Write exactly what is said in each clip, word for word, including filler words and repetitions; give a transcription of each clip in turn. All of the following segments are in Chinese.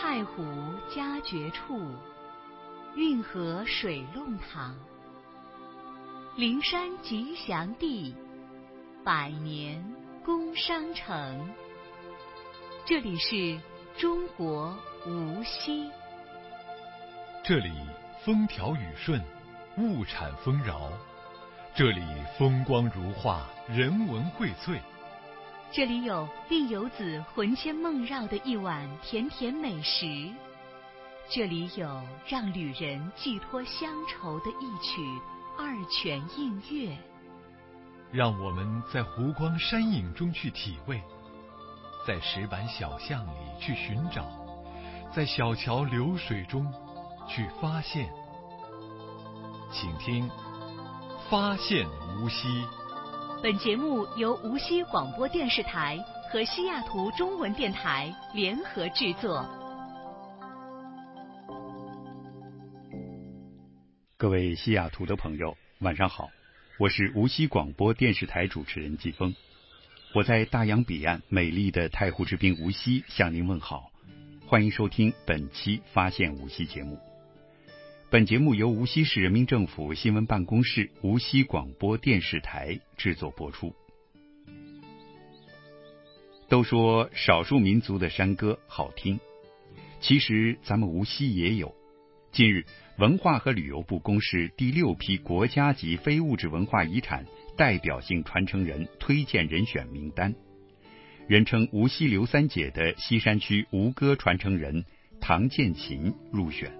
太湖佳绝处，运河水弄堂。灵山吉祥地，百年工商城。这里是中国无锡。 这里风调雨顺，物产丰饶。这里风光如画，人文荟萃。 这里有令游子魂牵梦绕的一碗甜甜美食，这里有让旅人寄托乡愁的一曲二泉映月。 让我们在湖光山影中去体味，在石板小巷里去寻找，在小桥流水中去发现。请听《发现无锡》。 本节目由无锡广播电视台和西雅图中文电台联合制作。 各位西雅图的朋友，晚上好，我是无锡广播电视台主持人季风。我在大洋彼岸美丽的太湖之滨无锡向您问好，欢迎收听本期发现无锡节目。本节目由无锡市人民政府新闻办公室、无锡广播电视台制作播出。都说少数民族的山歌好听，其实咱们无锡也有。近日，文化和旅游部公示第六批国家级非物质文化遗产代表性传承人推荐人选名单，人称无锡刘三姐的西山区吴歌传承人唐建琴入选。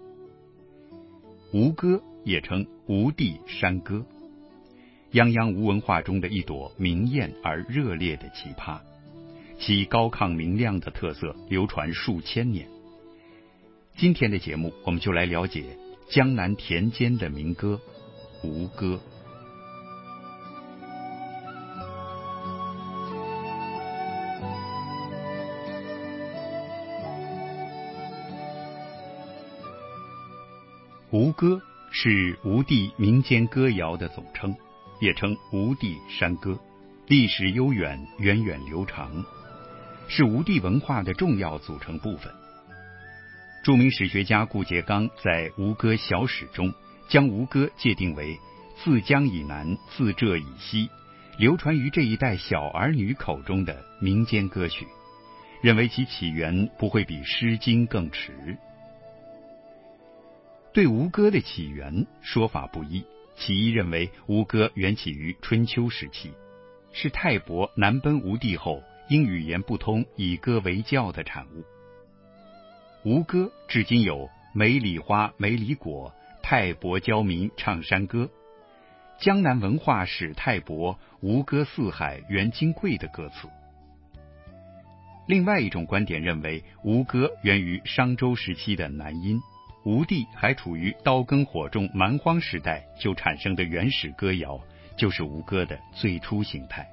吴歌也称吴地山歌，泱泱吴文化中的一朵明艳而热烈的奇葩，其高亢明亮的特色流传数千年。今天的节目，我们就来了解江南田间的民歌吴歌。吴歌是吴地民间歌谣的总称，也称吴地山歌，历史悠远，源远流长，是吴地文化的重要组成部分。著名史学家顾颉刚在《吴歌小史》中将吴歌界定为自江以南，自浙以西，流传于这一代小儿女口中的民间歌曲，认为其起源不会比《诗经》更迟。对吴歌的起源说法不一，其一认为吴歌源起于春秋时期，是泰伯南奔吴地后因语言不通以歌为教的产物。吴歌至今有梅里花梅里果，泰伯教民唱山歌，江南文化始泰伯，吴歌四海源金贵的歌词。另外一种观点认为吴歌源于商周时期的南殷，吴地还处于刀耕火种蛮荒时代就产生的原始歌谣，就是吴歌的最初形态。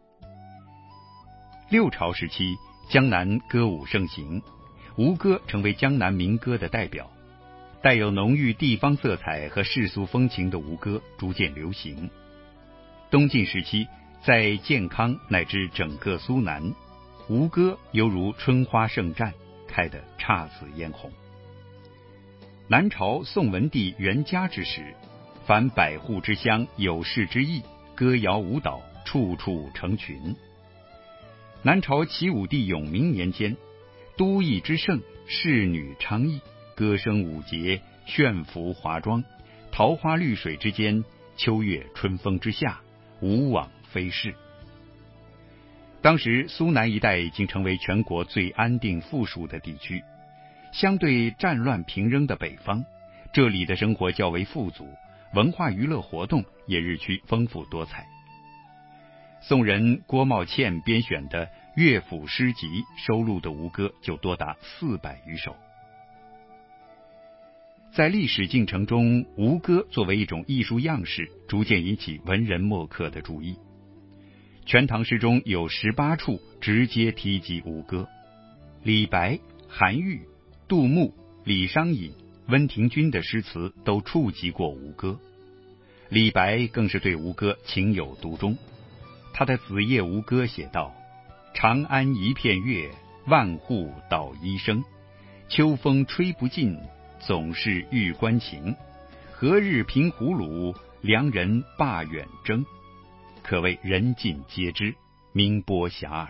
六朝时期，江南歌舞盛行，吴歌成为江南民歌的代表，带有浓郁地方色彩和世俗风情的吴歌逐渐流行。东晋时期，在建康乃至整个苏南，吴歌犹如春花盛绽，开得姹紫嫣红。南朝宋文帝元嘉之时，凡百户之乡，有事之邑，歌谣舞蹈，处处成群。南朝齐武帝永明年间，都邑之盛，仕女昌邑，歌声舞节，炫服华妆，桃花绿水之间，秋月春风之下，舞网飞逝。当时苏南一带已经成为全国最安定富庶的地区，相对战乱频仍的北方，这里的生活较为富足，文化娱乐活动也日趋丰富多彩。宋人郭茂倩编选的乐府诗集收录的吴歌就多达四百余首。在历史进程中，吴歌作为一种艺术样式，逐渐引起文人墨客的注意。《全唐诗》中有十八处直接提及吴歌，李白、韩愈、杜牧、李商隐、温庭筠的诗词都触及过吴歌。李白更是对吴歌情有独钟，他的《子夜吴歌》写道：长安一片月，万户捣衣声。 秋风吹不尽，总是玉关情。何日平胡虏，良人罢远征。可谓人尽皆知，名播遐迩。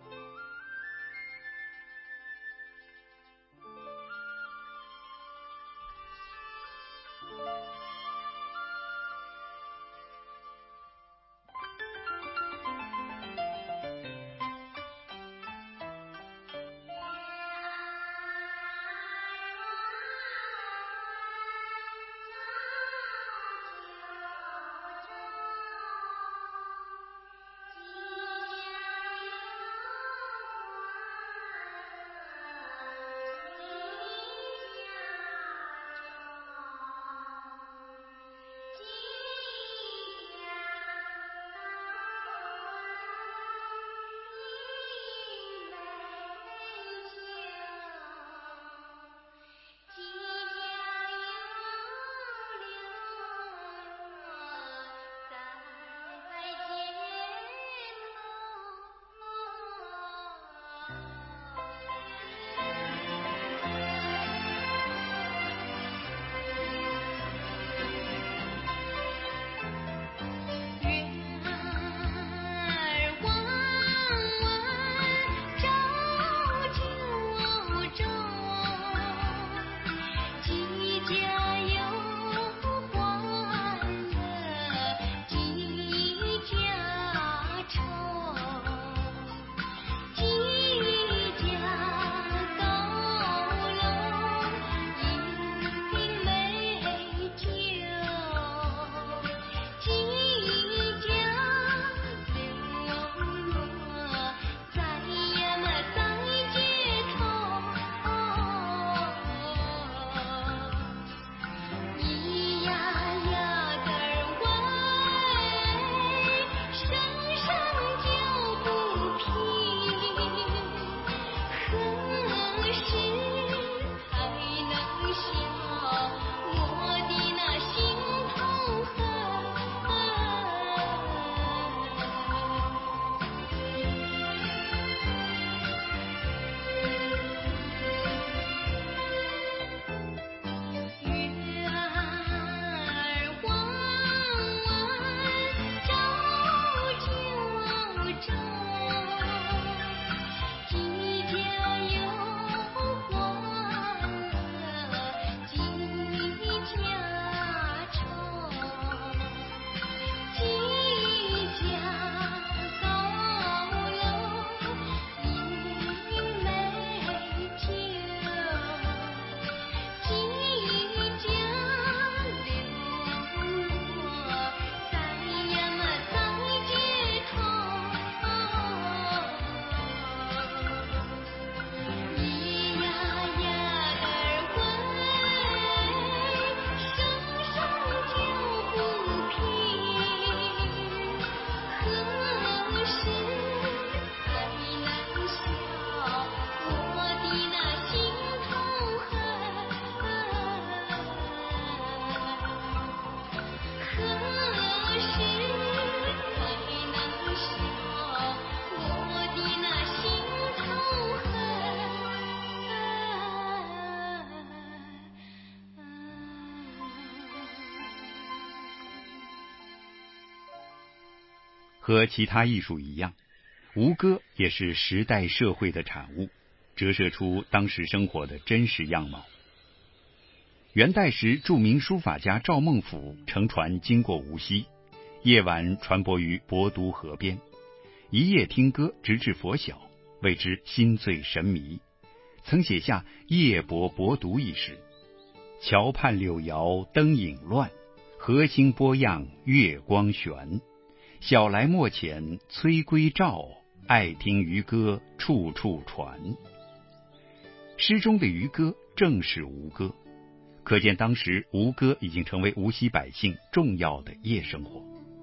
和其他艺术一样，吴歌也是时代社会的产物，折射出当时生活的真实样貌。元代时，著名书法家赵孟俯乘船经过无锡，夜晚船泊于博都河边，一夜听歌直至拂晓，谓之心醉神迷，曾写下夜泊博都一诗：桥畔柳摇灯影乱，河星波漾月光悬。晓来陌遣催归照，爱听渔歌处处传。诗中的渔歌正是吴歌，可见当时吴歌已经成为无锡百姓重要的夜生活。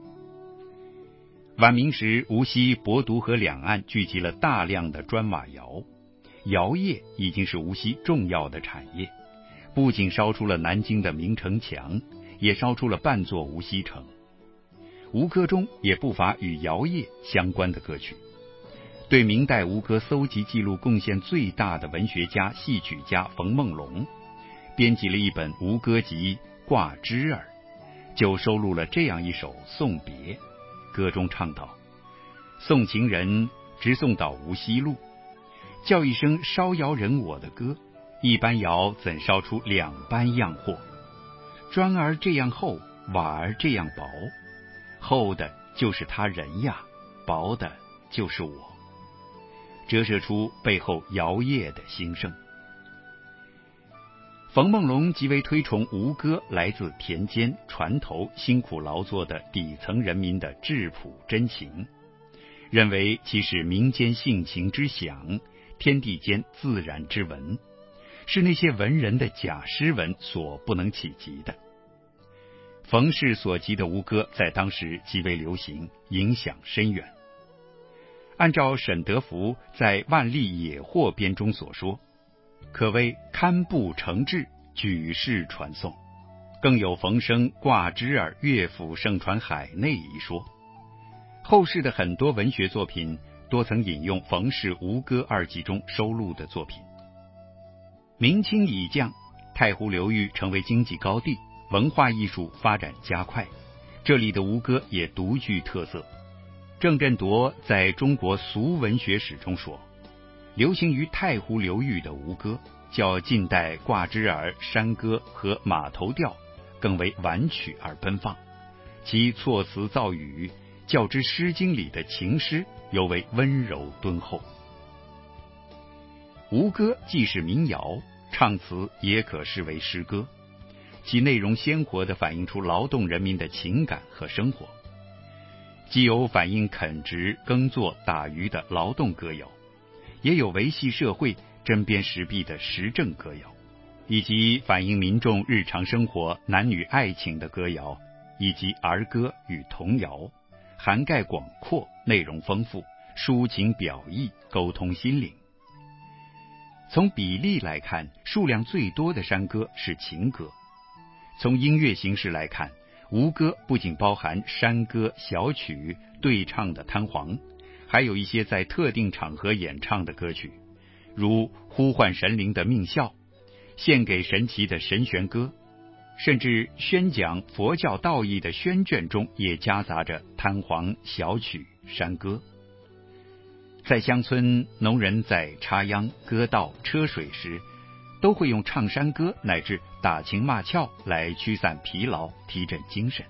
晚明时，无锡博都河两岸聚集了大量的砖瓦窑，窑业已经是无锡重要的产业，不仅烧出了南京的明城墙，也烧出了半座无锡城。吴歌中也不乏与窑业相关的歌曲， 对明代吴歌搜集记录贡献最大的文学家、戏曲家冯梦龙，编辑了一本吴歌集《挂枝儿》，就收录了这样一首送别。歌中唱道：送情人直送到无锡路，叫一声烧窑人我的歌，一般窑怎烧出两般样货？砖儿这样厚，瓦儿这样薄，厚的就是他人呀，薄的就是我，折射出背后窑业的兴盛。冯梦龙极为推崇吴歌来自田间船头辛苦劳作的底层人民的质朴真情，认为其是民间性情之响，天地间自然之文，是那些文人的假诗文所不能企及的。冯氏所集的吴歌在当时极为流行，影响深远。按照沈德福在《万历野获编》中所说，可谓堪布承志，举世传颂。更有冯生挂枝儿乐府盛传海内一说。后世的很多文学作品多曾引用冯氏吴歌二集中收录的作品。明清已降，太湖流域成为经济高地，文化艺术发展加快，这里的吴歌也独具特色。郑振铎在中国俗文学史中说，流行于太湖流域的吴歌，较近代挂枝儿、山歌和马头调更为婉曲而奔放，其措辞造语较之《诗经》里的情诗尤为温柔敦厚。吴歌既是民谣，唱词也可视为诗歌，其内容鲜活地反映出劳动人民的情感和生活，既有反映垦殖、耕作、打鱼的劳动歌谣，也有维系社会、针砭时弊的时政歌谣，以及反映民众日常生活、男女爱情的歌谣，以及儿歌与童谣，涵盖广阔，内容丰富，抒情表意，沟通心灵。从比例来看，数量最多的山歌是情歌。从音乐形式来看，吴歌不仅包含山歌、小曲、对唱的滩簧，还有一些在特定场合演唱的歌曲，如呼唤神灵的命孝、献给神祇的神玄歌，甚至宣讲佛教道义的宣卷中也夹杂着滩簧、小曲、山歌。在乡村，农人在插秧、割稻、车水时，都会用唱山歌乃至打情骂俏来驱散疲劳，提振精神。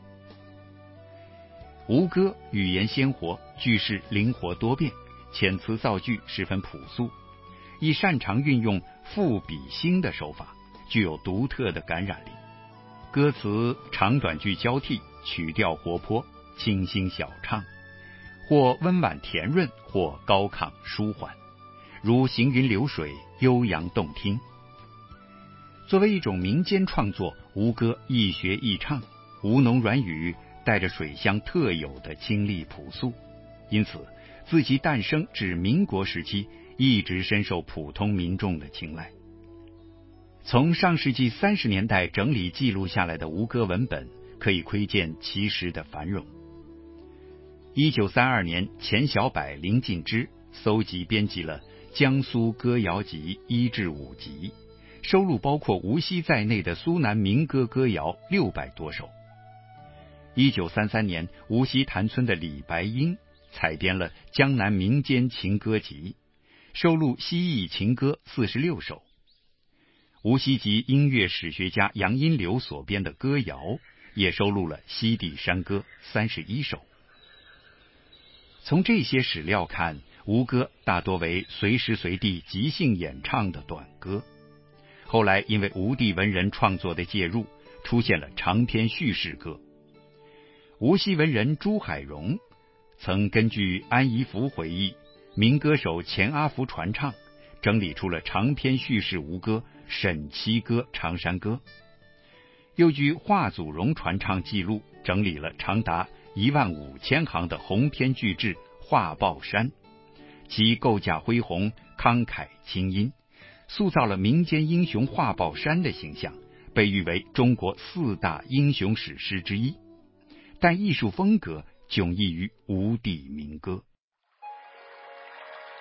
吴歌语言鲜活，句式灵活多变，遣词造句十分朴素，亦擅长运用赋比兴的手法，具有独特的感染力。歌词长短句交替，曲调活泼，清新小畅，或温婉甜润，或高亢舒缓，如行云流水，悠扬动听。作为一种民间创作，吴歌易学易唱，吴侬软语，带着水乡特有的清丽朴素，因此自其诞生至民国时期，一直深受普通民众的青睐。从上世纪三十年代整理记录下来的吴歌文本，可以窥见其时的繁荣。一九三二年，钱小柏、林进之搜集编辑了《江苏歌谣集》一至五集，收录包括无锡在内的苏南民歌歌谣六百多首。一九三三年，无锡谭村的李白英采编了《江南民间情歌集》，收录西弋情歌四十六首。无锡籍音乐史学家杨荫柳所编的歌谣也收录了西地山歌三十一首。从这些史料看，吴歌大多为随时随地即兴演唱的短歌，后来因为吴地文人创作的介入，出现了长篇叙事歌。无锡文人朱海荣曾根据安宜福回忆、民歌手钱阿福传唱，整理出了长篇叙事吴歌《沈七歌》《长山歌》，又据华祖荣传唱记录，整理了长达一万五千行的鸿篇巨制《画报山》，其构架恢宏，慷慨清音，塑造了民间英雄画报山的形象，被誉为中国四大英雄史诗之一。但艺术风格迥异于吴地民歌。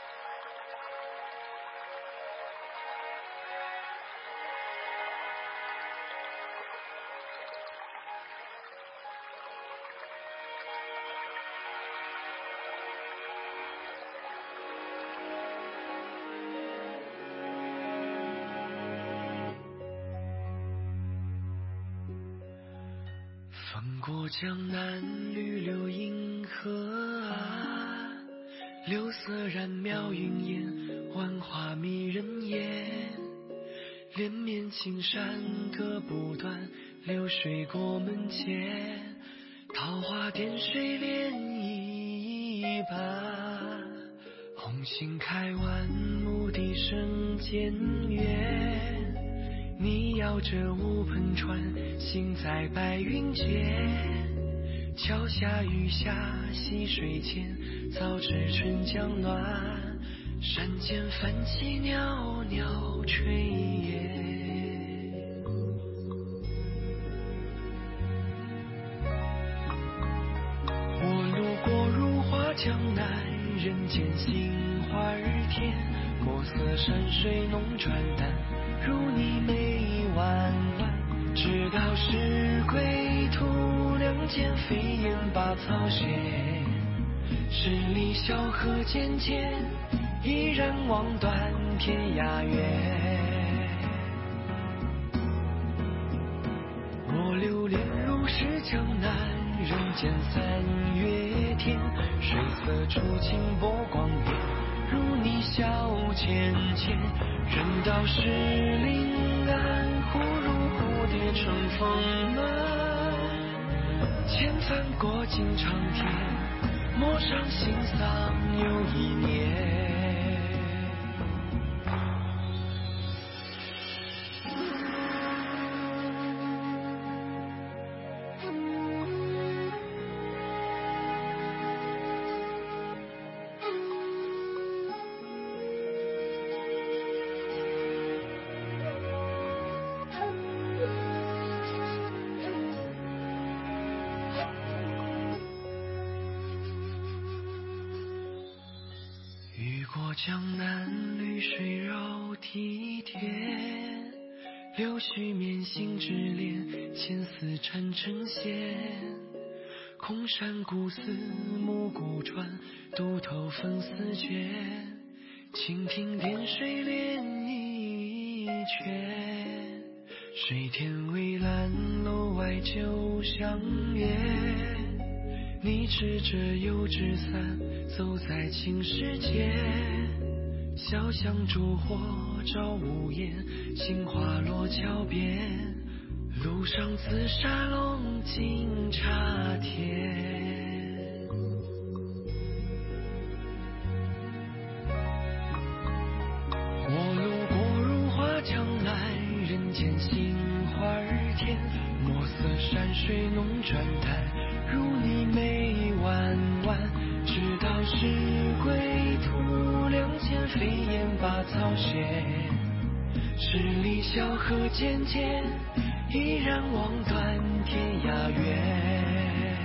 风过江南，绿柳银河岸，柳色染描云烟，万花迷人眼。连绵青山隔不断，流水过门前，桃花点水涟漪般。红杏开完，牧笛声渐远，你摇着乌篷船，行在白云间。桥下雨下溪水间，早知春江暖，山间泛起袅袅炊烟。我路过如画江南，人间杏花甜，墨色山水浓转淡，如你眉弯弯，直到是归途，两间飞燕把草衔。十里小河渐渐，依然望断天涯远。我流连如是江南，人间三月天，水色初晴波光变，如你笑浅浅。人道是临安，忽如蝴蝶乘风满，千帆过尽长天，陌上心丧又一年。过江南，绿水绕堤田，柳絮绵行之恋，牵丝缠成线。空山古寺，暮鼓传，渡头分丝卷，蜻蜓点水涟漪圈。水天微蓝，楼外酒香远，你持着油纸伞，走在青石间。小巷烛火照屋檐，杏花落桥边，路上紫砂龙井茶甜。我路过如画江南，人间杏花甜，墨色山水浓转淡，如你眉弯弯，直到是归途，两间飞燕把草衔。十里小河渐渐，依然望断天涯远。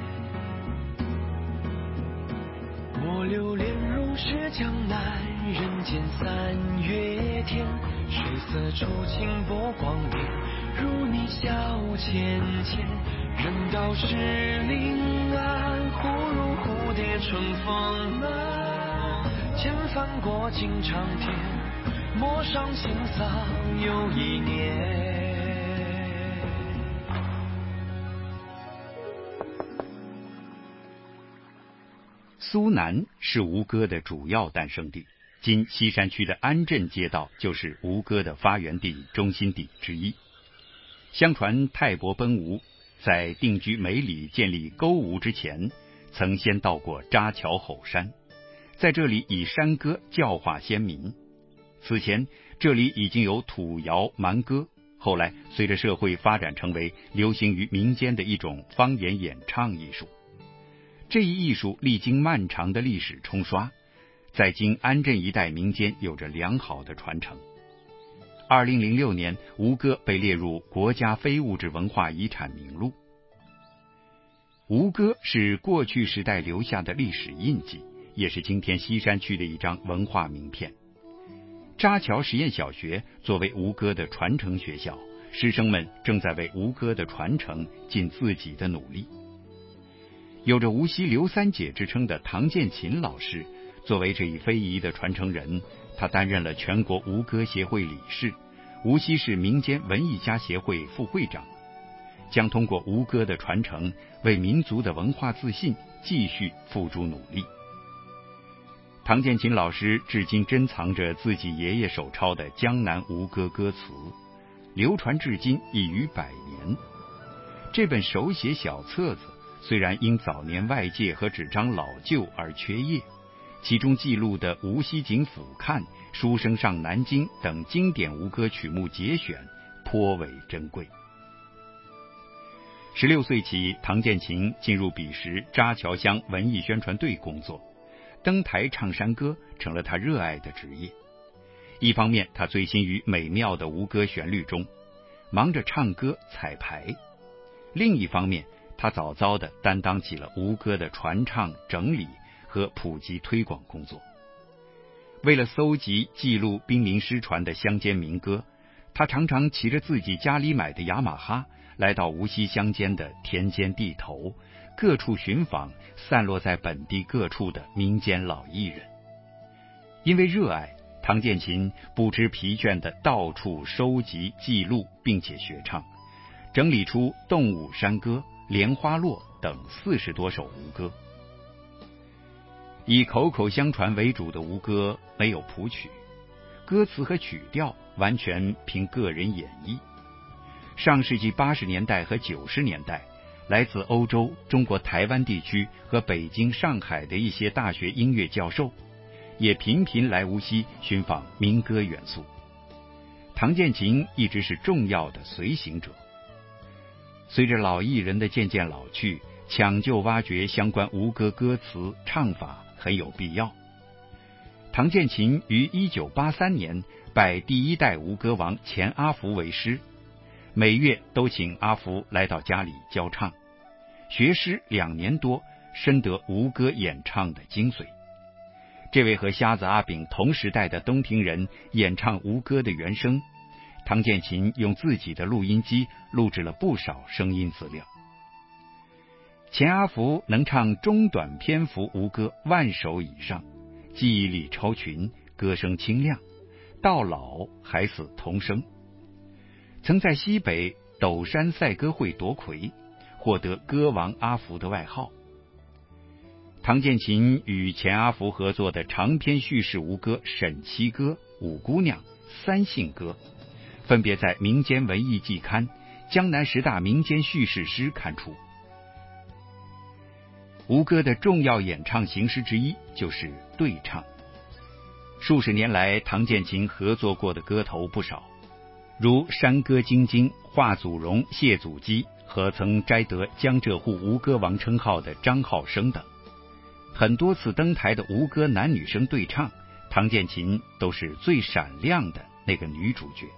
我流连如是江南，人间三月天，水色初晴波光变，如你笑浅浅。人道是临安，忽如蝴蝶乘风满，千帆过尽长天，陌上心丧又一年。 苏南是吴歌的主要诞生地，今西山区的安镇街道就是吴歌的发源地、中心地之一。相传泰伯奔吴在定居梅里建立勾吴之前，曾先到过扎桥吼山，在这里以山歌教化先民。此前这里已经有土谣蛮歌，后来随着社会发展成为流行于民间的一种方言演唱艺术。这一艺术历经漫长的历史冲刷，在今安镇一带民间有着良好的传承。二零零六年，吴歌被列入国家非物质文化遗产名录。吴歌是过去时代留下的历史印记，也是今天西山区的一张文化名片。扎桥实验小学作为吴歌的传承学校，师生们正在为吴歌的传承尽自己的努力。有着无锡刘三姐之称的唐建琴老师，作为这一非遗的传承人，他担任了全国吴歌协会理事、无锡市民间文艺家协会副会长。 将通过吴歌的传承，为民族的文化自信继续付诸努力。唐建勤老师至今珍藏着自己爷爷手抄的江南吴歌歌词，流传至今已逾百年。这本手写小册子虽然因早年外界和纸张老旧而缺页，其中记录的无锡景府看、书生上南京等经典吴歌曲目节选颇为珍贵。十六岁起，唐建勤进入彼时扎桥乡文艺宣传队工作，登台唱山歌成了他热爱的职业。一方面，他醉心于美妙的吴歌旋律中，忙着唱歌彩排；另一方面，他早早地担当起了吴歌的传唱、整理和普及推广工作。为了搜集记录濒临失传的乡间民歌，他常常骑着自己家里买的雅马哈，来到无锡乡间的田间地头，各处寻访散落在本地各处的民间老艺人。因为热爱，唐建勤不知疲倦地到处收集记录，并且学唱，整理出《动物山歌》《莲花落》等四十多首吴歌。以口口相传为主的吴歌没有谱曲，歌词和曲调完全凭个人演绎。上世纪八十年代和九十年代，来自欧洲、中国台湾地区和北京、上海的一些大学音乐教授，也频频来无锡寻访民歌元素。唐建勤一直是重要的随行者。随着老艺人的渐渐老去，抢救挖掘相关吴歌歌词唱法很有必要。唐建勤于一九八三年拜第一代吴歌王钱阿福为师，每月都请阿福来到家里教唱，学师两年多，深得吴歌演唱的精髓。这位和瞎子阿炳同时代的东亭人演唱吴歌的原声，唐建勤用自己的录音机录制了不少声音资料。钱阿福能唱中短篇幅吴歌万首以上，记忆力超群，歌声清亮，到老还似童声。曾在西北斗山赛歌会夺魁，获得歌王阿福的外号。唐建勤与钱阿福合作的长篇叙事吴歌《沈七歌》《五姑娘》《三姓歌》，分别在《民间文艺季刊》《江南十大民间叙事诗》刊出。吴歌的重要演唱形式之一就是对唱。数十年来，唐建勤合作过的歌头不少，如山歌精精华祖荣、谢祖基和曾摘得江浙沪吴歌王称号的张浩生等。很多次登台的吴歌男女生对唱，唐建勤都是最闪亮的那个女主角。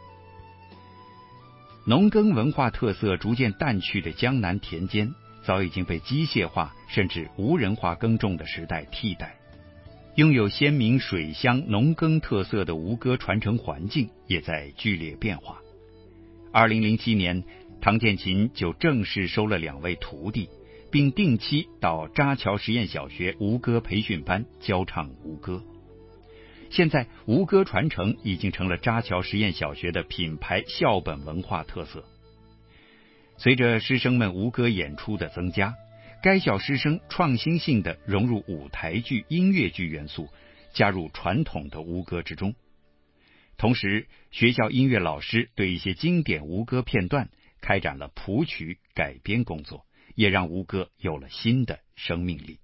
农耕文化特色逐渐淡去的江南田间，早已经被机械化甚至无人化耕种的时代替代。拥有鲜明水乡农耕特色的吴歌传承环境也在剧烈变化。二零零七年，唐建勤就正式收了两位徒弟，并定期到扎桥实验小学吴歌培训班教唱吴歌。现在，吴歌传承已经成了扎桥实验小学的品牌校本文化特色。随着师生们吴歌演出的增加，该校师生创新性地融入舞台剧、音乐剧元素，加入传统的吴歌之中。同时，学校音乐老师对一些经典吴歌片段开展了谱曲改编工作，也让吴歌有了新的生命力。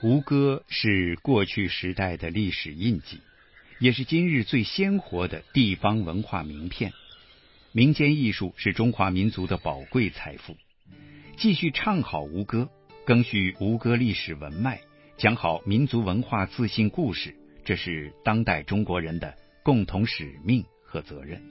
吴歌是过去时代的历史印记，也是今日最鲜活的地方文化名片。民间艺术是中华民族的宝贵财富。继续唱好吴歌，更续吴歌历史文脉，讲好民族文化自信故事，这是当代中国人的共同使命和责任。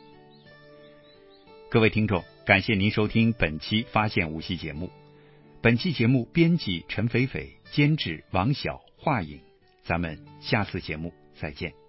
各位听众，感谢您收听本期发现无锡节目。本期节目编辑陈斐斐，监制王晓、华影。咱们下次节目再见。